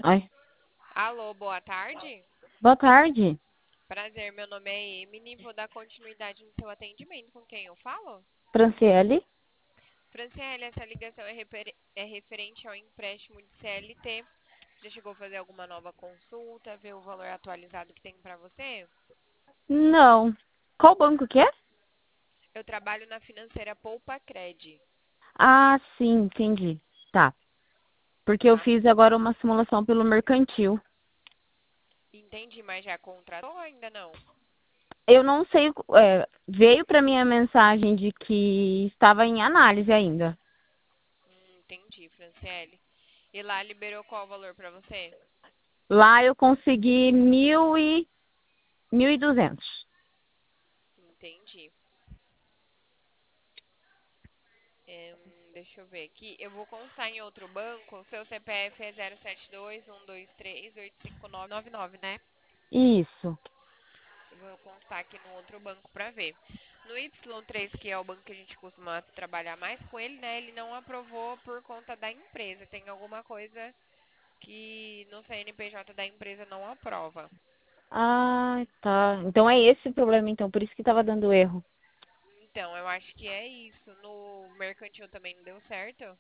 Ai, Alô, boa tarde. boa tarde, Prazer, meu nome é Emily. Vou dar continuidade no seu atendimento. Com quem eu falo? Franciele. Franciele, essa ligação é referente ao empréstimo de CLT. Já chegou a fazer alguma nova consulta, ver o valor atualizado que tem para você? Não. Qual banco que é? Eu trabalho na financeira Poupa Cred, Ah, sim, entendi. Tá. Porque eu tá? fiz agora uma simulação pelo mercantil. Entendi, mas já contratou ou ainda não? Eu não sei, veio para mim a mensagem de que estava em análise ainda. Entendi, Franciele. E lá liberou qual o valor para você? Lá eu consegui 1.200. Entendi. Deixa eu ver aqui. Eu vou constar em outro banco. O seu CPF é 072-123-85999, né? Isso. Eu vou constar aqui no outro banco para ver. No Y3, que é o banco que a gente costuma trabalhar mais com ele, né? Ele não aprovou por conta da empresa. Tem alguma coisa que no CNPJ da empresa não aprova. Ah, tá. Então é esse o problema, então. Por isso que estava dando erro. Então, eu acho que é isso. No mercantil também não deu certo.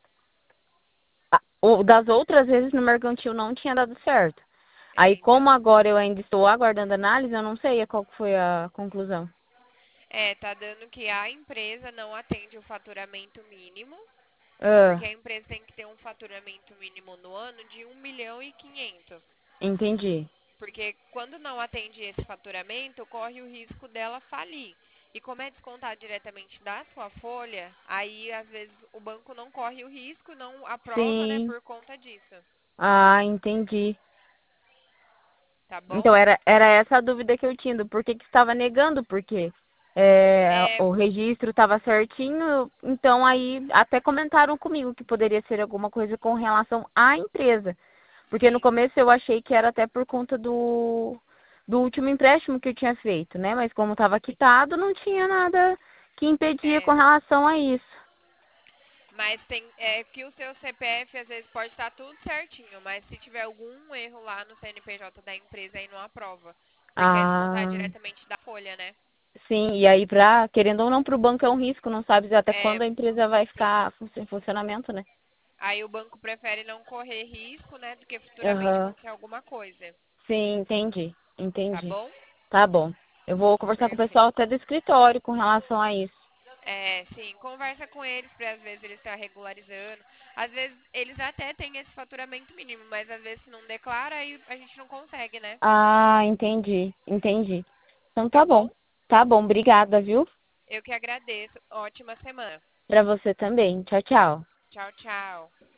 Das outras vezes no mercantil não tinha dado certo. É, Aí, como então. agora eu ainda estou aguardando análise, eu não sei qual que foi a conclusão. Tá dando que a empresa não atende o faturamento mínimo, porque Ah, a empresa tem que ter um faturamento mínimo no ano de 1.500.000. entendi. Porque quando não atende esse faturamento, corre o risco dela falir. E como é descontado diretamente da sua folha, aí às vezes o banco não corre o risco, não aprova, né, Sim. por conta disso. Ah, entendi. Tá bom? Então, era essa a dúvida que eu tinha, do porquê que estava negando, porque É, o registro estava certinho, então aí até comentaram comigo que poderia ser alguma coisa com relação à empresa. Porque no sim, começo eu achei que era até por conta do último empréstimo que eu tinha feito, né? Mas como estava quitado, não tinha nada que impedia com é. relação a isso. Mas tem que o seu CPF às vezes pode estar tudo certinho, mas se tiver algum erro lá no CNPJ da empresa aí não aprova, porque é descontar Ah, diretamente da folha, né? sim, e aí querendo ou não, para o banco é um risco, não sabe até É, quando a empresa vai sim. ficar em funcionamento, né? Aí o banco prefere não correr risco, né, do que futuramente Aham. acontecer alguma coisa, Sim, entendi. tá Entendi. bom? Tá bom. Eu vou conversar com o pessoal Perfeito. até do escritório com relação a isso. Sim, conversa com eles para às vezes eles estar regularizando. Às vezes eles até têm esse faturamento mínimo, mas às vezes se não declara, aí a gente não consegue, né? Ah, entendi. Entendi. Então Tá tá bom. bom? Tá bom, obrigada, viu? Eu que agradeço. Ótima semana. Pra você também. Tchau, tchau. Tchau, tchau.